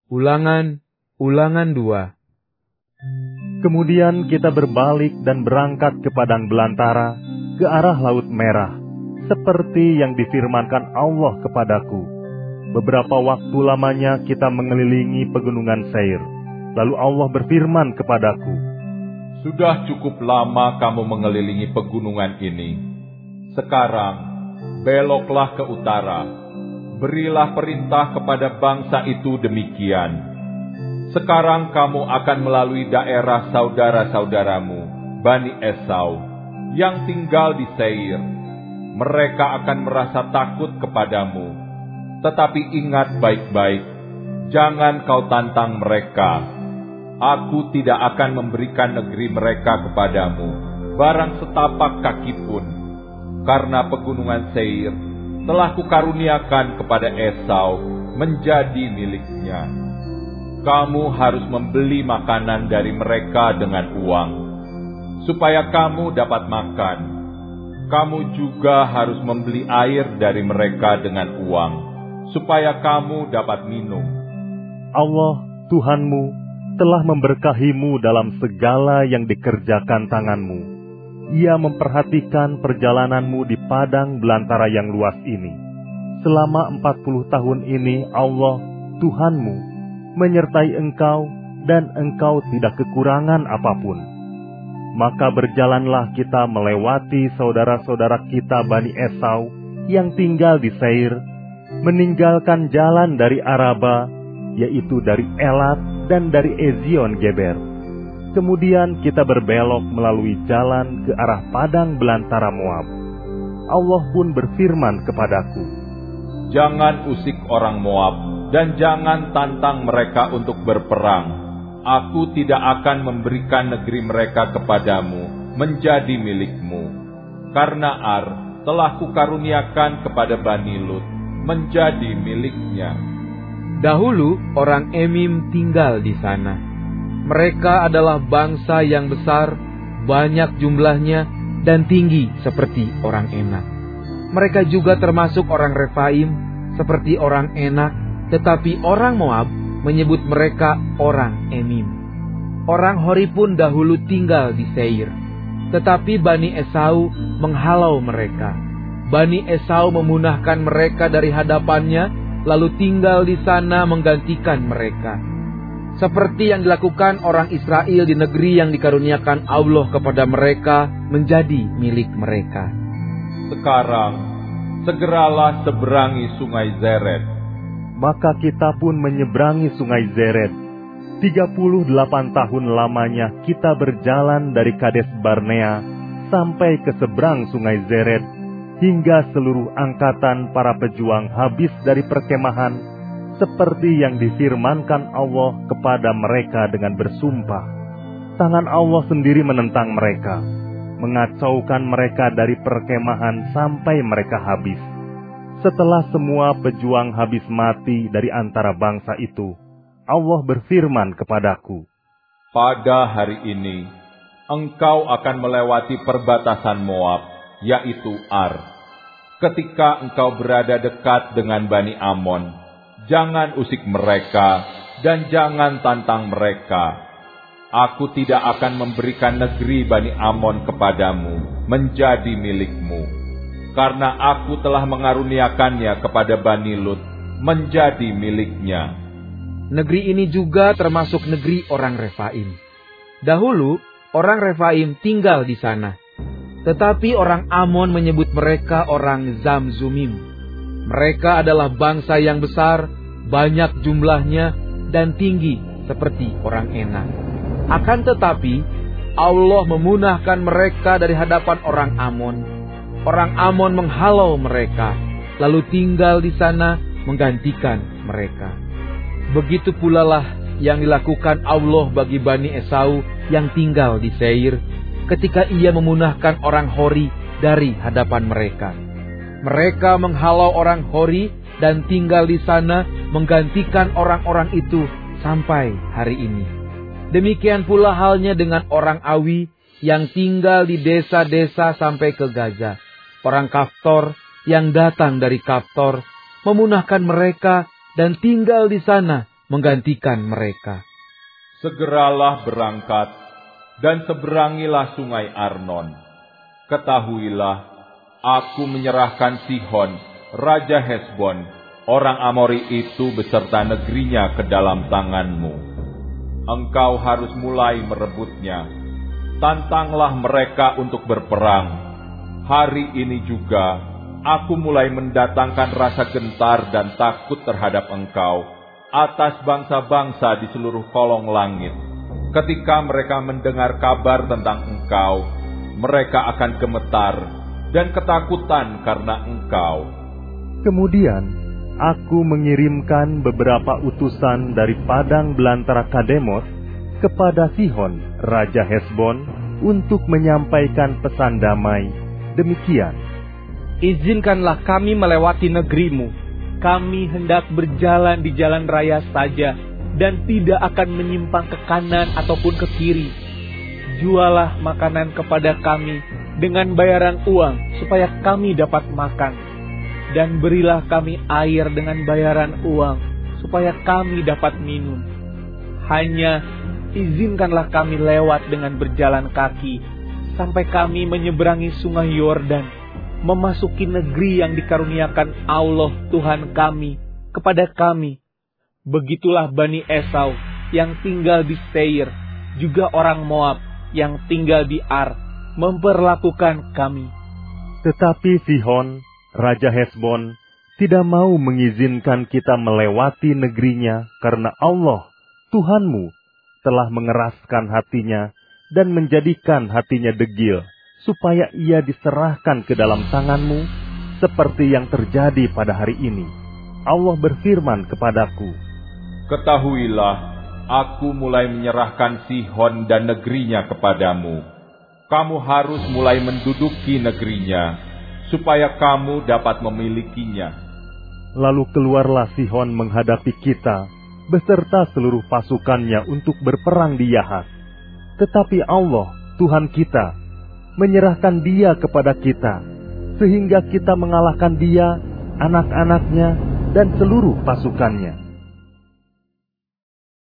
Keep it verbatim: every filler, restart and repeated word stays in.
Ulangan, Ulangan dua. Kemudian kita berbalik dan berangkat ke padang belantara, ke arah Laut Merah, seperti yang difirmankan Allah kepadaku. Beberapa waktu lamanya kita mengelilingi pegunungan Seir. Lalu Allah berfirman kepadaku, "Sudah cukup lama kamu mengelilingi pegunungan ini. Sekarang, beloklah ke utara. Berilah perintah kepada bangsa itu demikian. Sekarang kamu akan melalui daerah saudara-saudaramu, Bani Esau, yang tinggal di Seir. Mereka akan merasa takut kepadamu. Tetapi ingat baik-baik, jangan kau tantang mereka. Aku tidak akan memberikan negeri mereka kepadamu, barang setapak kaki pun. Karena pegunungan Seir telah kukaruniakan kepada Esau menjadi miliknya. Kamu harus membeli makanan dari mereka dengan uang, supaya kamu dapat makan. Kamu juga harus membeli air dari mereka dengan uang, supaya kamu dapat minum. Allah, Tuhanmu, telah memberkahimu dalam segala yang dikerjakan tanganmu. Ia memperhatikan perjalananmu di padang belantara yang luas ini. Selama empat puluh tahun ini Allah, Tuhanmu, menyertai engkau, dan engkau tidak kekurangan apapun. Maka berjalanlah kita melewati saudara-saudara kita Bani Esau yang tinggal di Seir, meninggalkan jalan dari Araba, yaitu dari Elat dan dari Ezion Geber. Kemudian kita berbelok melalui jalan ke arah padang belantara Moab. Allah pun berfirman kepadaku, "Jangan usik orang Moab, dan jangan tantang mereka untuk berperang. Aku tidak akan memberikan negeri mereka kepadamu menjadi milikmu. Karena Ar telah kukaruniakan kepada Bani Lut menjadi miliknya." Dahulu orang Emim tinggal di sana. Mereka adalah bangsa yang besar, banyak jumlahnya, dan tinggi seperti orang Enak. Mereka juga termasuk orang Refaim, seperti orang Enak, tetapi orang Moab menyebut mereka orang Emim. Orang Hori pun dahulu tinggal di Seir, tetapi Bani Esau menghalau mereka. Bani Esau memunahkan mereka dari hadapannya, lalu tinggal di sana menggantikan mereka. Seperti yang dilakukan orang Israel di negeri yang dikaruniakan Allah kepada mereka menjadi milik mereka. Sekarang, segeralah seberangi sungai Zered. Maka kita pun menyeberangi sungai Zered. Tiga puluh delapan tahun lamanya kita berjalan dari Kades Barnea sampai ke seberang sungai Zered, hingga seluruh angkatan para pejuang habis dari perkemahan, seperti yang difirmankan Allah kepada mereka dengan bersumpah. Tangan Allah sendiri menentang mereka, mengacaukan mereka dari perkemahan sampai mereka habis. Setelah semua pejuang habis mati dari antara bangsa itu, Allah berfirman kepadaku, "Pada hari ini, engkau akan melewati perbatasan Moab, yaitu Ar. Ketika engkau berada dekat dengan Bani Amon, jangan usik mereka dan jangan tantang mereka. Aku tidak akan memberikan negeri Bani Amon kepadamu menjadi milikmu, karena aku telah mengaruniakannya kepada Bani Lut menjadi miliknya." Negeri ini juga termasuk negeri orang Refaim. Dahulu orang Refaim tinggal di sana, tetapi orang Amon menyebut mereka orang Zamzumim. Mereka adalah bangsa yang besar, banyak jumlahnya, dan tinggi seperti orang Enak. Akan tetapi, Allah memunahkan mereka dari hadapan orang Amon. Orang Amon menghalau mereka, lalu tinggal di sana menggantikan mereka. Begitu pula lah yang dilakukan Allah bagi Bani Esau yang tinggal di Seir, ketika ia memunahkan orang Hori dari hadapan mereka. Mereka menghalau orang Hori dan tinggal di sana menggantikan orang-orang itu sampai hari ini. Demikian pula halnya dengan orang Awi yang tinggal di desa-desa sampai ke Gaza. Orang Kaftor yang datang dari Kaftor memunahkan mereka dan tinggal di sana menggantikan mereka. Segeralah berangkat dan seberangilah sungai Arnon. Ketahuilah, aku menyerahkan Sihon, Raja Hesbon, orang Amori itu beserta negerinya ke dalam tanganmu. Engkau harus mulai merebutnya. Tantanglah mereka untuk berperang. Hari ini juga, aku mulai mendatangkan rasa gentar dan takut terhadap engkau atas bangsa-bangsa di seluruh kolong langit. Ketika mereka mendengar kabar tentang engkau, mereka akan gemetar dan ketakutan karena engkau. Kemudian, aku mengirimkan beberapa utusan dari padang belantara Kademos kepada Sihon, Raja Hesbon, untuk menyampaikan pesan damai. Demikian, izinkanlah kami melewati negerimu. Kami hendak berjalan di jalan raya saja, dan tidak akan menyimpang ke kanan ataupun ke kiri. Jualah makanan kepada kami dengan bayaran uang, supaya kami dapat makan. Dan berilah kami air dengan bayaran uang, supaya kami dapat minum. Hanya izinkanlah kami lewat dengan berjalan kaki, sampai kami menyeberangi sungai Yordan, memasuki negeri yang dikaruniakan Allah Tuhan kami kepada kami. Begitulah Bani Esau yang tinggal di Seir, juga orang Moab yang tinggal di Ar, memperlakukan kami. Tetapi Sihon, Raja Hesbon, tidak mau mengizinkan kita melewati negerinya karena Allah, Tuhanmu, telah mengeraskan hatinya dan menjadikan hatinya degil, supaya ia diserahkan ke dalam tanganmu, seperti yang terjadi pada hari ini. Allah berfirman kepadaku, ketahuilah, aku mulai menyerahkan Sihon dan negerinya kepadamu. Kamu harus mulai menduduki negerinya, supaya kamu dapat memilikinya. Lalu keluarlah Sihon menghadapi kita, beserta seluruh pasukannya untuk berperang di Yahas. Tetapi Allah, Tuhan kita, menyerahkan dia kepada kita, sehingga kita mengalahkan dia, anak-anaknya, dan seluruh pasukannya.